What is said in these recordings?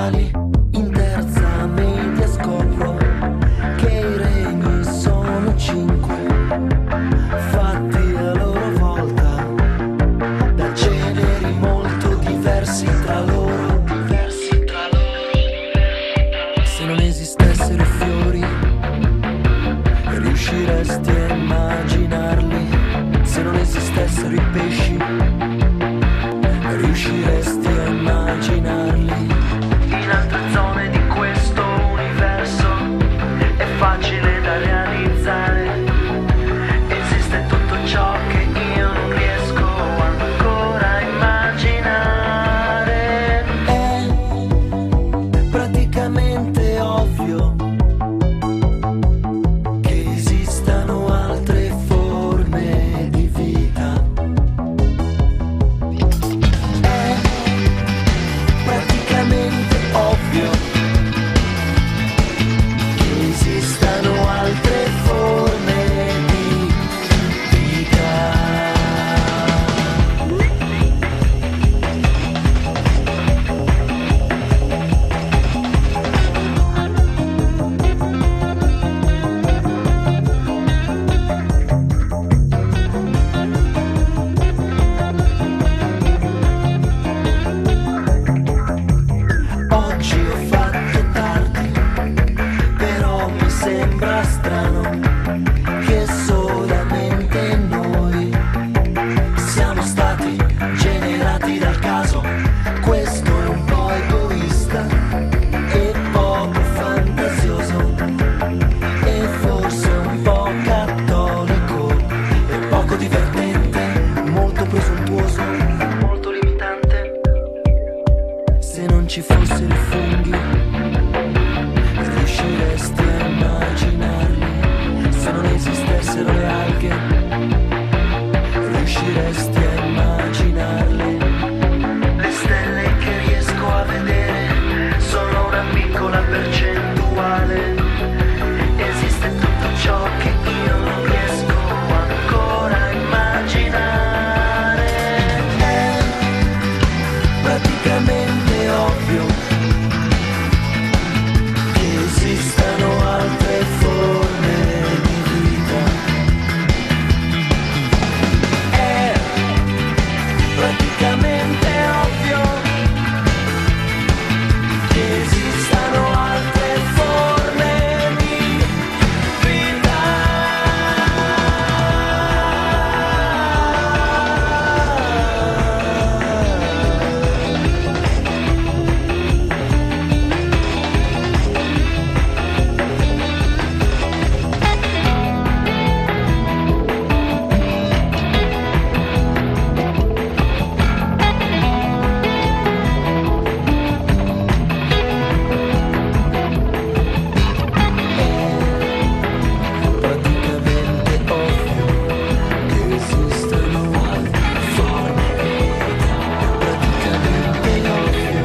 sociali. In terza media scopro che i regni sono 5, fatti a loro volta da generi molto diversi tra loro. Se non esistessero i fiori, riusciresti a immaginarli. Se non esistessero i pesci, riusciresti a immaginarli. In altre zone di questo universo è facile da realizzare. Esiste tutto ciò che io non riesco ancora a immaginare. È praticamente ovvio che esistano altre forme di vita. È praticamente ovvio che esistano altre forme di vita. Oggi ho fatto tardi, però mi sembra strano che solamente noi siamo stati generati dal caso. Questo è un po' egoista e poco fantasioso, e forse un po' cattolico e poco divertente, molto presuntuoso, molto limitante. Se non ci fossero i funghi, riusciresti a immaginarli. Se non esistessero le alghe, riusciresti a immaginarle. Le stelle che riesco a vedere sono una piccola percentuale. Esiste tutto ciò che io non riesco ancora a immaginare. È praticamente ovvio che esistano altre forme di vita. È praticamente ovvio che esistano altre forme di vita. Praticamente ovvio che esistano altre forme di vita. Praticamente ovvio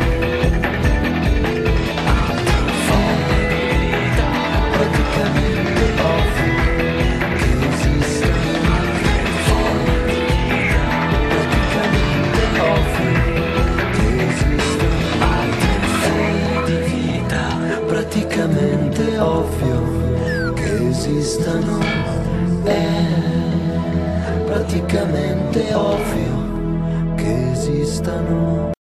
altre forme di vita. Praticamente ovvio che esistano altre forme di vita. Praticamente ovvio che esistano altre forme di vita. Praticamente ovvio che esistano. È praticamente ovvio che esistano.